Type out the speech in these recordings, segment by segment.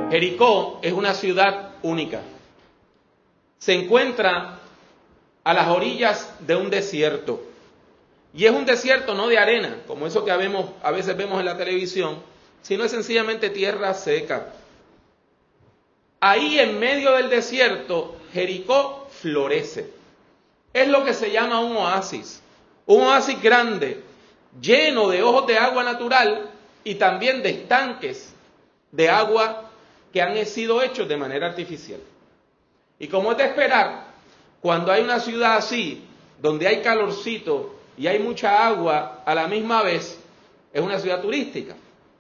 Jericó es una ciudad única. Se encuentra a las orillas de un desierto. Y es un desierto no de arena, como eso que a veces vemos en la televisión, sino es sencillamente tierra seca. Ahí en medio del desierto, Jericó florece. Es lo que se llama un oasis grande, lleno de ojos de agua natural y también de estanques de agua que han sido hechos de manera artificial. Y como es de esperar, cuando hay una ciudad así, donde hay calorcito y hay mucha agua a la misma vez, es una ciudad turística.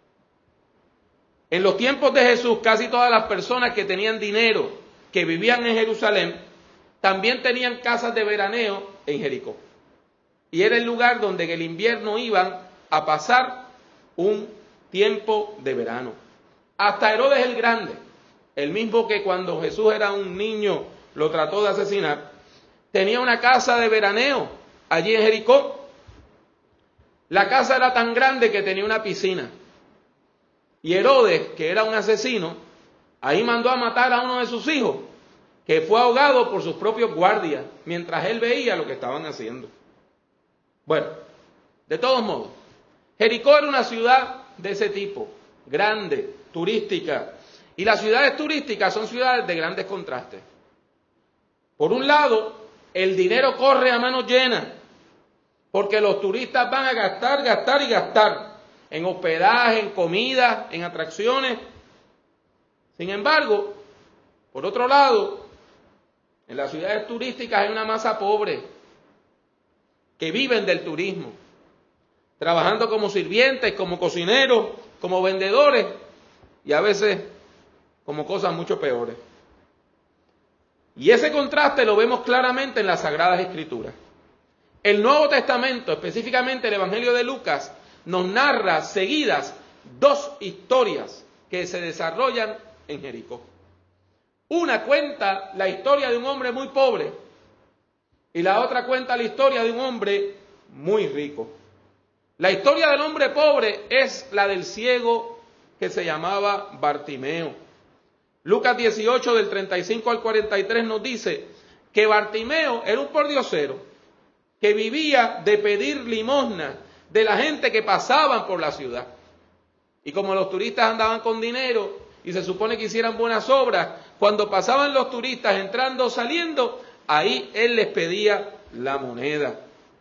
En los tiempos de Jesús, casi todas las personas que tenían dinero, que vivían en Jerusalén, también tenían casas de veraneo en Jericó. Y era el lugar donde en el invierno iban a pasar un tiempo de verano. Hasta Herodes el Grande, el mismo que cuando Jesús era un niño lo trató de asesinar, tenía una casa de veraneo allí en Jericó. La casa era tan grande que tenía una piscina. Y Herodes, que era un asesino, ahí mandó a matar a uno de sus hijos, que fue ahogado por sus propios guardias, mientras él veía lo que estaban haciendo. Bueno, de todos modos, Jericó era una ciudad de ese tipo, grande, turística. Y las ciudades turísticas son ciudades de grandes contrastes. Por un lado, el dinero corre a manos llenas, porque los turistas van a gastar, gastar y gastar en hospedaje, en comida, en atracciones. Sin embargo, por otro lado, en las ciudades turísticas hay una masa pobre que viven del turismo, trabajando como sirvientes, como cocineros, como vendedores y a veces como cosas mucho peores. Y ese contraste lo vemos claramente en las Sagradas Escrituras. El Nuevo Testamento, específicamente el Evangelio de Lucas, nos narra seguidas dos historias que se desarrollan en Jericó. Una cuenta la historia de un hombre muy pobre y la otra cuenta la historia de un hombre muy rico. La historia del hombre pobre es la del ciego que se llamaba Bartimeo. Lucas 18 del 35 al 43 nos dice que Bartimeo era un pordiosero que vivía de pedir limosna de la gente que pasaban por la ciudad. Y como los turistas andaban con dinero y se supone que hicieran buenas obras, cuando pasaban los turistas entrando o saliendo, ahí él les pedía la moneda.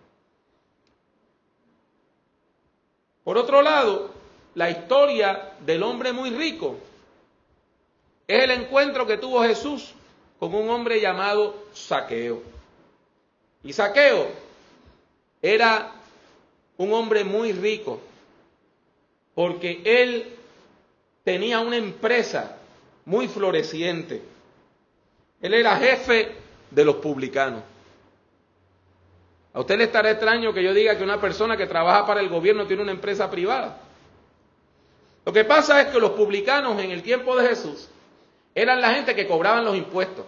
Por otro lado, la historia del hombre muy rico es el encuentro que tuvo Jesús con un hombre llamado Zaqueo. Y Zaqueo era un hombre muy rico porque él tenía una empresa muy floreciente. Él era jefe de los publicanos. A usted le estará extraño que yo diga que una persona que trabaja para el gobierno tiene una empresa privada. Lo que pasa es que los publicanos en el tiempo de Jesús eran la gente que cobraban los impuestos.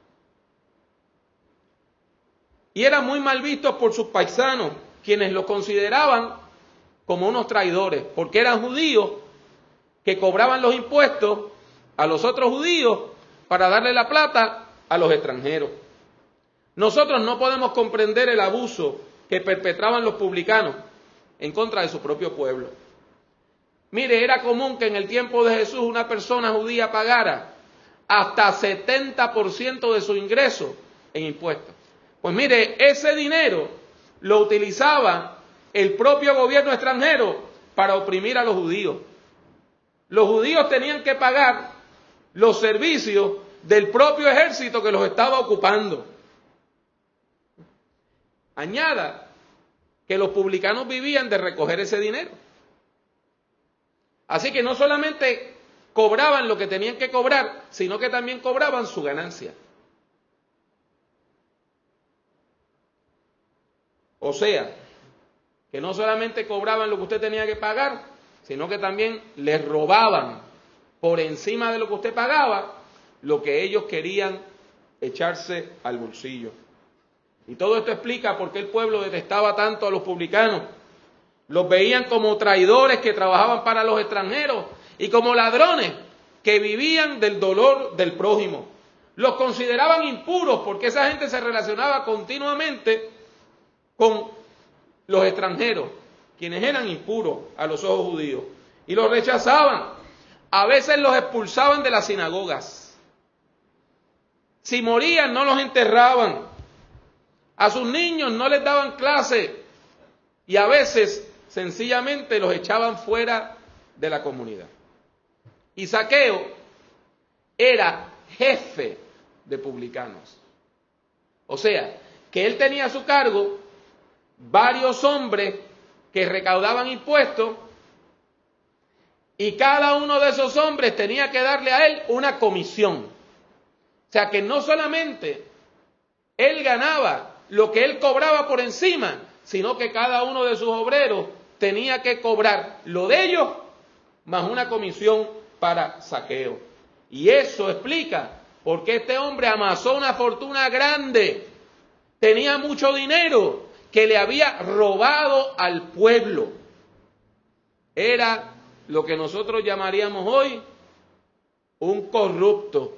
Y eran muy mal vistos por sus paisanos, quienes los consideraban como unos traidores, porque eran judíos que cobraban los impuestos a los otros judíos para darle la plata a los extranjeros. Nosotros no podemos comprender el abuso que perpetraban los publicanos en contra de su propio pueblo. Mire, era común que en el tiempo de Jesús una persona judía pagara hasta 70% de su ingreso en impuestos. Pues mire, ese dinero lo utilizaba el propio gobierno extranjero para oprimir a los judíos. Los judíos tenían que pagar los servicios del propio ejército que los estaba ocupando. Añada que los publicanos vivían de recoger ese dinero. Así que no solamente cobraban lo que tenían que cobrar, sino que también cobraban su ganancia. O sea, que no solamente cobraban lo que usted tenía que pagar, sino que también les robaban por encima de lo que usted pagaba, lo que ellos querían echarse al bolsillo. Y todo esto explica por qué el pueblo detestaba tanto a los publicanos. Los veían como traidores que trabajaban para los extranjeros y como ladrones que vivían del dolor del prójimo. Los consideraban impuros porque esa gente se relacionaba continuamente con los extranjeros, quienes eran impuros a los ojos judíos, y los rechazaban. A veces los expulsaban de las sinagogas. Si morían, no los enterraban. A sus niños no les daban clase y a veces sencillamente los echaban fuera de la comunidad. Y Zaqueo era jefe de publicanos. O sea, que él tenía a su cargo varios hombres que recaudaban impuestos y cada uno de esos hombres tenía que darle a él una comisión. O sea, que no solamente él ganaba lo que él cobraba por encima, sino que cada uno de sus obreros tenía que cobrar lo de ellos más una comisión para Zaqueo. Y eso explica por qué este hombre amasó una fortuna grande, tenía mucho dinero que le había robado al pueblo. Era lo que nosotros llamaríamos hoy un corrupto.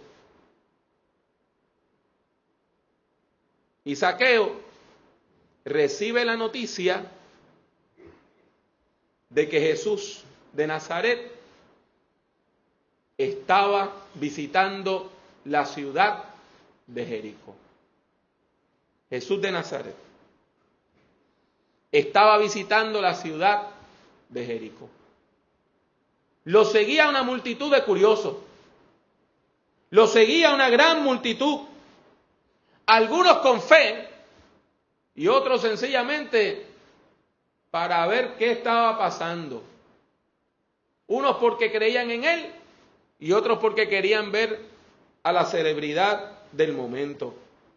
Y Zaqueo recibe la noticia de que Jesús de Nazaret estaba visitando la ciudad de Jericó. Jesús de Nazaret estaba visitando la ciudad de Jericó. Lo seguía una multitud de curiosos. Lo seguía una gran multitud. Algunos con fe y otros sencillamente para ver qué estaba pasando. Unos porque creían en él y otros porque querían ver a la celebridad del momento.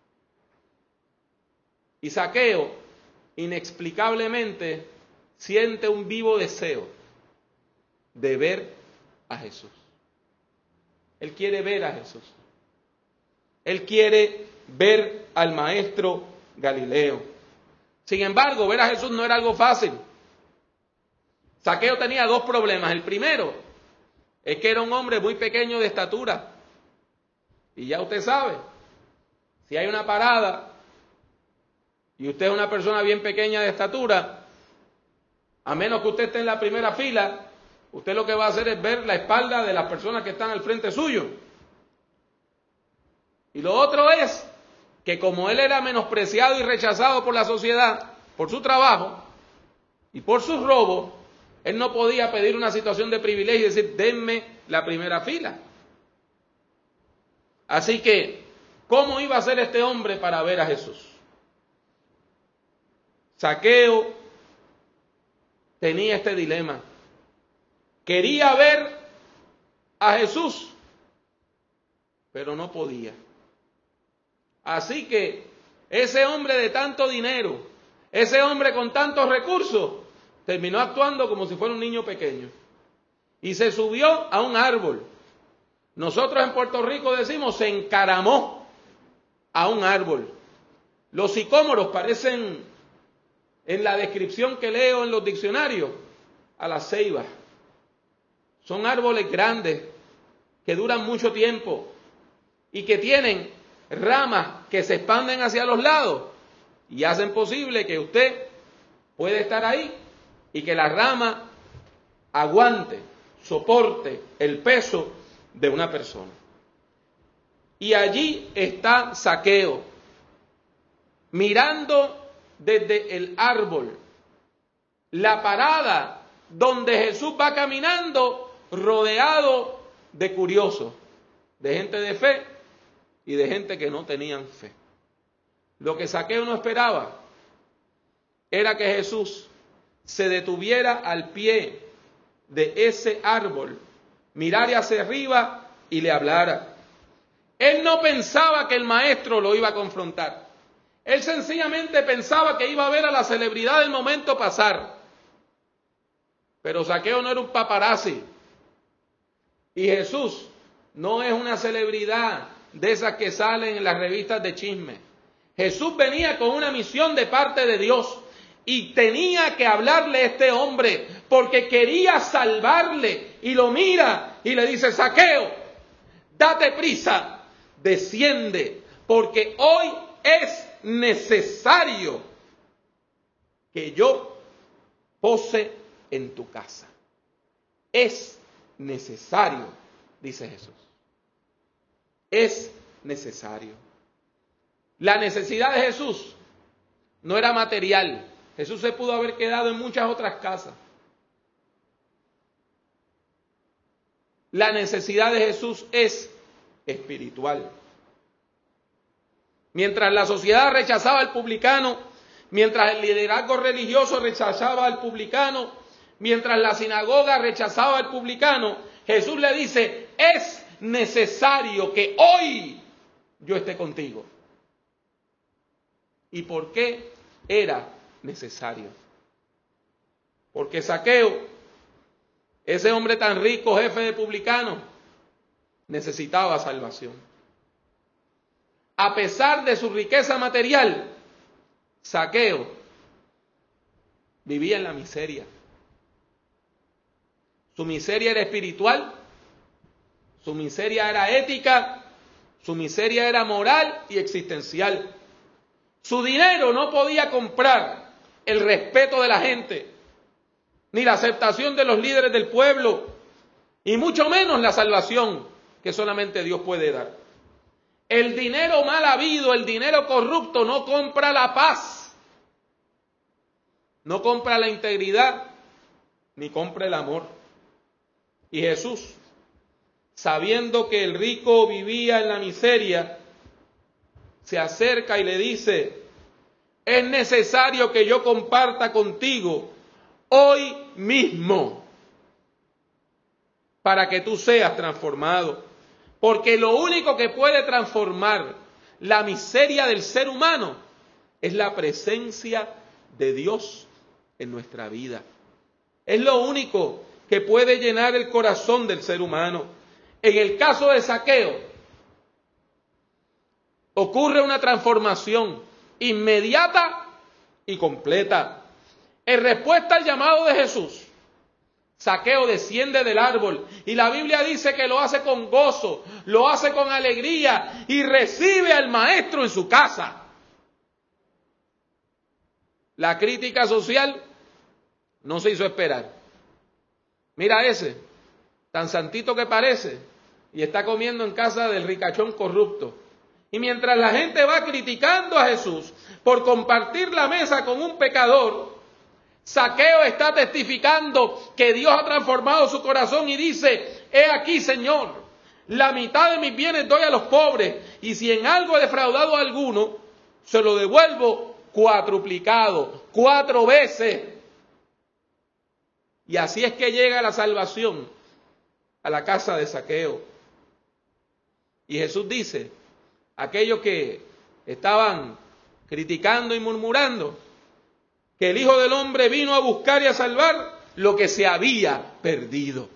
Y Zaqueo, inexplicablemente, siente un vivo deseo de ver a Jesús. Él quiere ver a Jesús. Él quiere ver al maestro Galileo. Sin embargo, ver a Jesús no era algo fácil. Zaqueo tenía dos problemas. El primero es que era un hombre muy pequeño de estatura. Y ya usted sabe, si hay una parada y usted es una persona bien pequeña de estatura, a menos que usted esté en la primera fila, usted lo que va a hacer es ver la espalda de las personas que están al frente suyo. Y lo otro es que como él era menospreciado y rechazado por la sociedad, por su trabajo y por sus robos, él no podía pedir una situación de privilegio y decir, denme la primera fila. Así que, ¿cómo iba a ser este hombre para ver a Jesús? Zaqueo tenía este dilema. Quería ver a Jesús, pero no podía. Así que ese hombre de tanto dinero, ese hombre con tantos recursos, terminó actuando como si fuera un niño pequeño. Y se subió a un árbol. Nosotros en Puerto Rico decimos, se encaramó a un árbol. Los sicómoros parecen, en la descripción que leo en los diccionarios, a las ceibas. Son árboles grandes que duran mucho tiempo y que tienen ramas que se expanden hacia los lados y hacen posible que usted pueda estar ahí y que la rama aguante, soporte el peso de una persona. Y allí está Zaqueo, mirando desde el árbol la parada donde Jesús va caminando, rodeado de curiosos, de gente de fe y de gente que no tenían fe. Lo que Zaqueo no esperaba era que Jesús se detuviera al pie de ese árbol, mirara hacia arriba y le hablara. Él no pensaba que el maestro lo iba a confrontar. Él sencillamente pensaba que iba a ver a la celebridad del momento pasar. Pero Zaqueo no era un paparazzi. Y Jesús no es una celebridad de esas que salen en las revistas de chisme. Jesús venía con una misión de parte de Dios. y tenía que hablarle a este hombre porque quería salvarle. Y lo mira y le dice: Zaqueo, date prisa, desciende, porque hoy es necesario que yo pose en tu casa. Es necesario, dice Jesús. Es necesario. La necesidad de Jesús no era material. Jesús se pudo haber quedado en muchas otras casas. La necesidad de Jesús es espiritual. Mientras la sociedad rechazaba al publicano, mientras el liderazgo religioso rechazaba al publicano, mientras la sinagoga rechazaba al publicano, Jesús le dice: es necesario que hoy yo esté contigo. ¿Y por qué era necesario? Porque Zaqueo, ese hombre tan rico, jefe de publicanos, necesitaba salvación. A pesar de su riqueza material, Zaqueo vivía en la miseria. Su miseria era espiritual, su miseria era ética, su miseria era moral y existencial. Su dinero no podía comprar el respeto de la gente, ni la aceptación de los líderes del pueblo, y mucho menos la salvación que solamente Dios puede dar. El dinero mal habido, el dinero corrupto no compra la paz, no compra la integridad, ni compra el amor. Y Jesús, sabiendo que el rico vivía en la miseria, se acerca y le dice: es necesario que yo comparta contigo hoy mismo para que tú seas transformado. Porque lo único que puede transformar la miseria del ser humano es la presencia de Dios en nuestra vida. Es lo único que puede llenar el corazón del ser humano. En el caso de Zaqueo, ocurre una transformación inmediata y completa. En respuesta al llamado de Jesús, Zaqueo desciende del árbol y la Biblia dice que lo hace con gozo, lo hace con alegría y recibe al maestro en su casa. La crítica social no se hizo esperar. Mira ese, tan santito que parece, y está comiendo en casa del ricachón corrupto. Y mientras la gente va criticando a Jesús por compartir la mesa con un pecador, Zaqueo está testificando que Dios ha transformado su corazón y dice: he aquí, Señor, la mitad de mis bienes doy a los pobres, y si en algo he defraudado a alguno, se lo devuelvo cuatruplicado, 4 veces. Y así es que llega la salvación a la casa de Zaqueo. Y Jesús dice: aquellos que estaban criticando y murmurando, que el Hijo del Hombre vino a buscar y a salvar lo que se había perdido.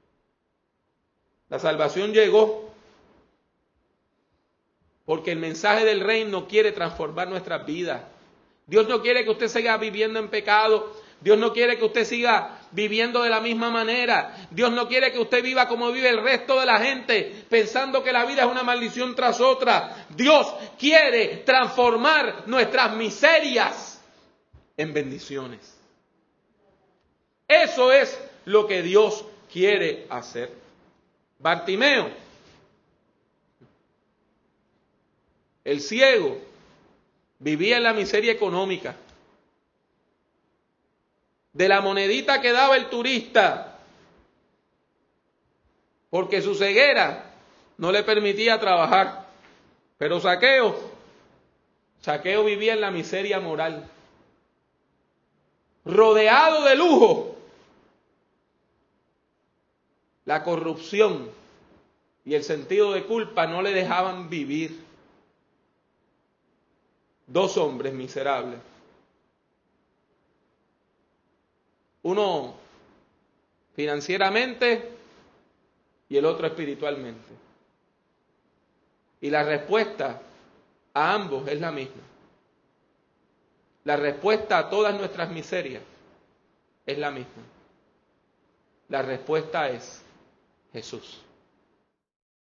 La salvación llegó porque el mensaje del reino quiere transformar nuestras vidas. Dios no quiere que usted siga viviendo en pecado. Dios no quiere que usted siga viviendo de la misma manera. Dios no quiere que usted viva como vive el resto de la gente, pensando que la vida es una maldición tras otra. Dios quiere transformar nuestras miserias en bendiciones. Eso es lo que Dios quiere hacer. Bartimeo, el ciego, vivía en la miseria económica. De la monedita que daba el turista, porque su ceguera no le permitía trabajar. Pero Zaqueo vivía en la miseria moral, rodeado de lujo. La corrupción y el sentido de culpa no le dejaban vivir. 2 hombres miserables. Uno financieramente y el otro espiritualmente. Y la respuesta a ambos es la misma. La respuesta a todas nuestras miserias es la misma. La respuesta es Jesús.